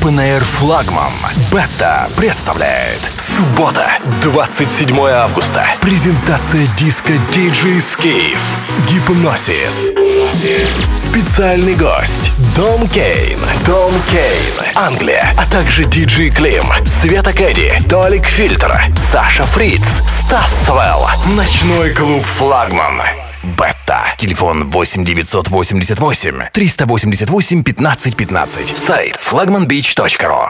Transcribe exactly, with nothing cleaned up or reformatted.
Open Air «Флагман». Бетта представляет. Суббота, двадцать седьмое августа. Презентация диска ди джей Skif. Гипносис. Специальный гость Дом Кейн. Дом Кейн. Англия. А также диджей Клим, Света Кэдди, Толик Фильтр, Саша Фриц, Стас Свел. Ночной клуб «Флагман». Бетта. Телефон восемь девятьсот восемьдесят восемь триста восемьдесят восемь пятнадцать пятнадцать. Сайт флагман бич точка ру.